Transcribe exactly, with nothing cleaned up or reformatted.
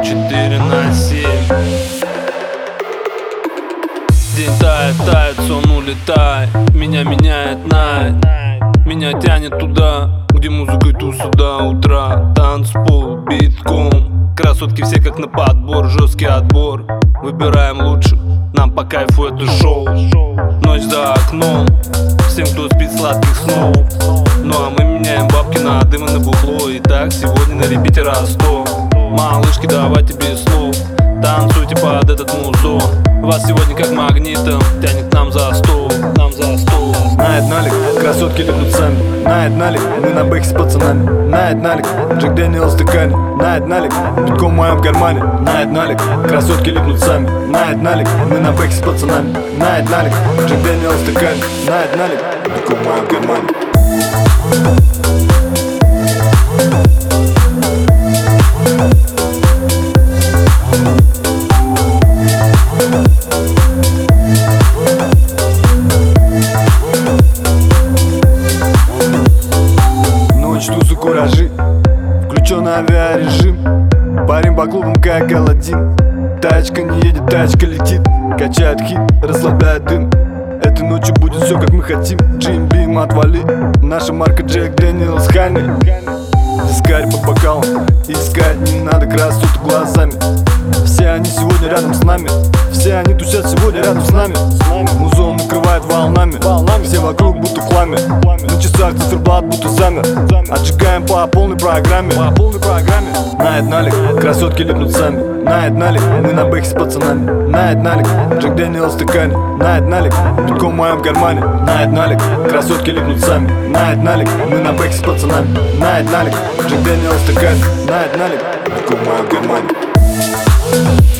четыре на семь. День тает, тает, сон улетает. Меня меняет найт. Меня тянет туда, где музыка туса до утра. Танцпол, битком. Красотки все как на подбор, жесткий отбор. Выбираем лучше, нам по кайфу это шоу. Ночь за окном, всем, кто спит, сладких снов. Ну а мы меняем бабки на дым и на бухло. Итак, сегодня на репите Ростов. Малышки, давайте без слов, танцуйте под этот музон. Вас сегодня как магнитом тянет нам за стол, нам за стол. Найт налик, красотки липнут сами. Найт налик, мы на бэхе с пацанами. Найт налик, Джек Дэниел в стакане. Найт налик, битком в моем кармане. Найт налик, красотки липнут сами. Найт налик, мы на бэхе с пацанами. Найт налик, Джек Дэниел в стакане. Найт налик, битком в моем кармане. Тусу куражи, включен авиарежим. Парень по клубам как Аладдин. Тачка не едет, тачка летит. Качает хит, расслабляет дым. Этой ночью будет все как мы хотим. Джим Бим, отвали. Наша марка Джек Дэниелс Ханни. Искать по бокалам, искать не надо красоту глазами. Все они сегодня рядом с нами. Все они тусят сегодня рядом с нами. Музон накрывает волнами. Все вокруг будто в хламе. На часах циферблат будто замер. Отжигаем по полной программе. Найт налик, красотки липнут сами. Найт налик, мы на бэхе с пацанами. Найт налик, Джек Дэниел в стакане. Найт налик, битком в моем кармане. Найт налик, красотки липнут сами. Найт налик, мы на бэхе с пацанами. Найт налик, Джек Дэниел в стакане. Найт налик, битком в моем кармане.